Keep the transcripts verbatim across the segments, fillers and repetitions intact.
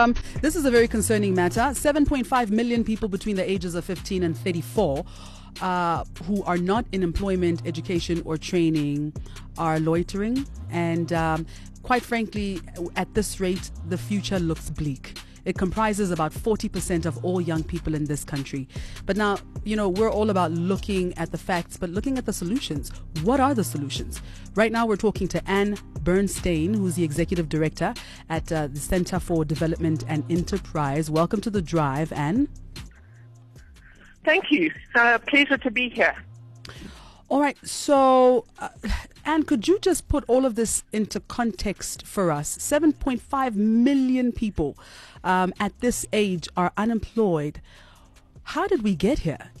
Um, this is a very concerning matter. seven point five million people between the ages of fifteen and thirty-four uh, who are not in employment, education, or training are loitering. And um, quite frankly, at this rate, the future looks bleak. It comprises about forty percent of all young people in this country. But now, you know, we're all about looking at the facts, but looking at the solutions. What are the solutions? Right now, we're talking to Anne Bernstein, who's the Executive Director at uh, the Center for Development and Enterprise. Welcome to The Drive, Anne. Thank you. It's a pleasure to be here. All right. So, uh, Anne, could you just put all of this into context for us? seven point five million people um, at this age are unemployed. How did we get here?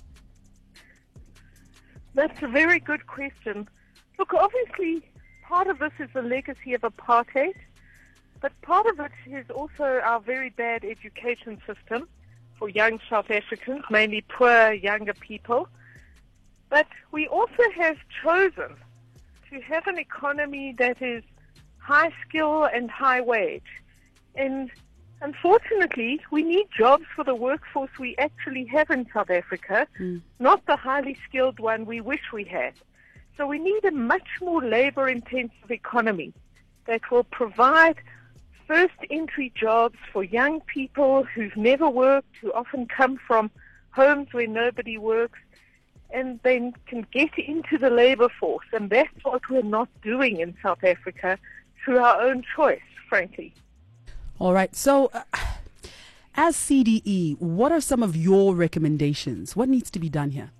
That's a very good question. Look, obviously, part of this is the legacy of apartheid, but part of it is also our very bad education system for young South Africans, mainly poor younger people. But we also have chosen to have an economy that is high skill and high wage. And unfortunately, we need jobs for the workforce we actually have in South Africa, mm. not the highly skilled one we wish we had. So we need a much more labor-intensive economy that will provide first entry jobs for young people who've never worked, who often come from homes where nobody works, and then can get into the labor force. And that's what we're not doing in South Africa through our own choice, frankly. All right. So uh, as C D E, what are some of your recommendations? What needs to be done here?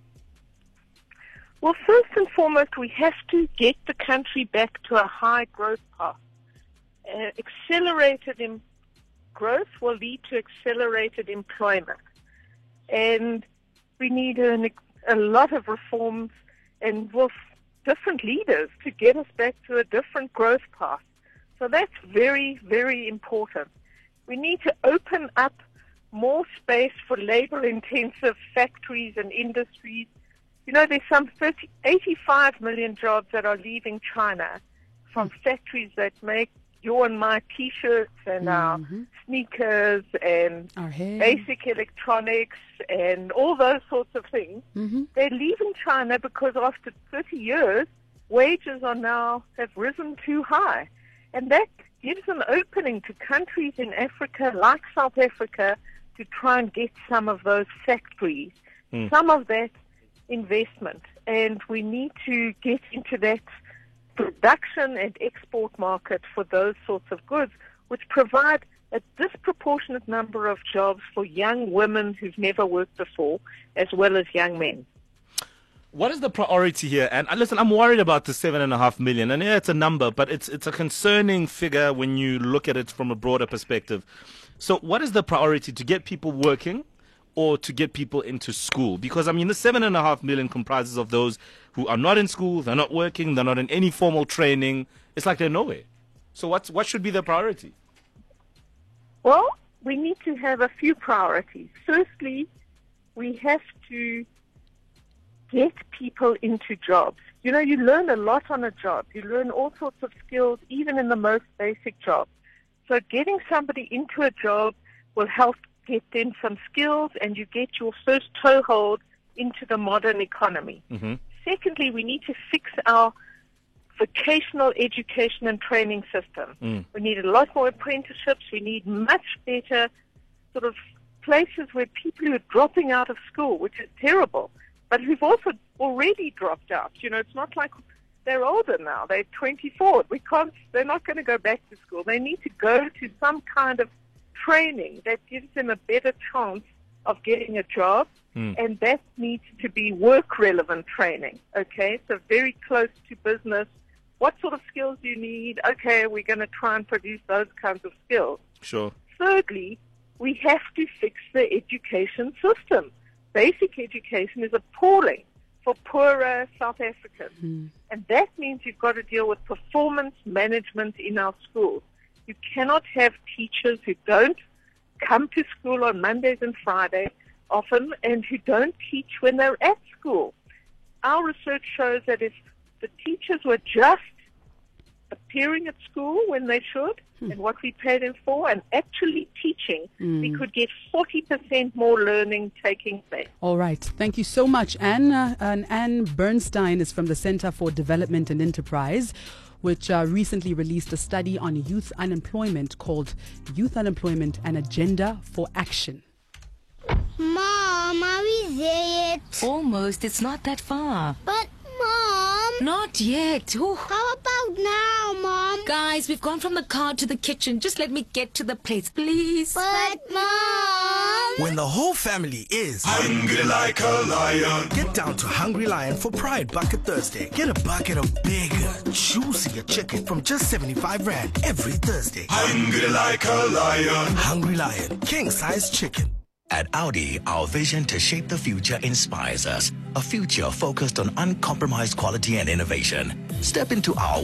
Well, first and foremost, we have to get the country back to a high growth path. Uh, accelerated in growth will lead to accelerated employment. And we need an a lot of reforms and with different leaders to get us back to a different growth path. So that's very, very important. We need to open up more space for labor-intensive factories and industries. You know, there's some thirty, eighty-five million jobs that are leaving China from factories that make your and my T-shirts and mm-hmm. our sneakers and our basic electronics and all those sorts of things. Mm-hmm. They're leaving China because after thirty years, wages are now have risen too high. And that gives an opening to countries in Africa like South Africa to try and get some of those factories, mm. some of that investment. And we need to get into that production and export market for those sorts of goods, which provide a disproportionate number of jobs for young women who've never worked before, as well as young men. What is the priority here? And uh, listen, I'm worried about the seven and a half million. And yeah, it's a number, but it's it's a concerning figure when you look at it from a broader perspective. So what is the priority, to get people working or to get people into school? Because, I mean, the seven and a half million comprises of those who are not in school, they're not working, they're not in any formal training. It's like they're nowhere. So what's, what should be the priority? Well, we need to have a few priorities. Firstly, we have to get people into jobs. You know, you learn a lot on a job. You learn all sorts of skills, even in the most basic jobs. So getting somebody into a job will help get them some skills, and you get your first toehold into the modern economy. Mm-hmm. Secondly, we need to fix our vocational education and training system. Mm. We need a lot more apprenticeships. We need much better sort of places where people who are dropping out of school, which is terrible, but who've also already dropped out. You know, it's not like they're older now. They're twenty-four. We can't, they're not going to go back to school. They need to go to some kind of training that gives them a better chance of getting a job, mm. and that needs to be work-relevant training, okay? So very close to business. What sort of skills do you need? Okay, we're going to try and produce those kinds of skills. Sure. Thirdly, we have to fix the education system. Basic education is appalling for poorer South Africans, mm. and that means you've got to deal with performance management in our schools. You cannot have teachers who don't come to school on Mondays and Fridays often, and who don't teach when they're at school. Our research shows that if the teachers were just appearing at school when they should hmm. and what we pay them for, and actually teaching, mm. we could get forty percent more learning taking place. All right. Thank you so much, Anne. Uh, and Anne Bernstein is from the Center for Development and Enterprise, which uh, recently released a study on youth unemployment called Youth Unemployment: An Agenda for Action. Mom, are we there yet? Almost. It's not that far. But, Mom... Not yet. Ooh. How about now, Mom? Guys, we've gone from the car to the kitchen. Just let me get to the plates, please. But, Mom... When the whole family is hungry like a lion, get down to Hungry Lion for Pride Bucket Thursday. Get a bucket of bigger, juicier chicken from just seventy-five rand every Thursday. Hungry like a lion. Hungry Lion, king-size chicken. At Audi, our vision to shape the future inspires us. A future focused on uncompromised quality and innovation. Step into our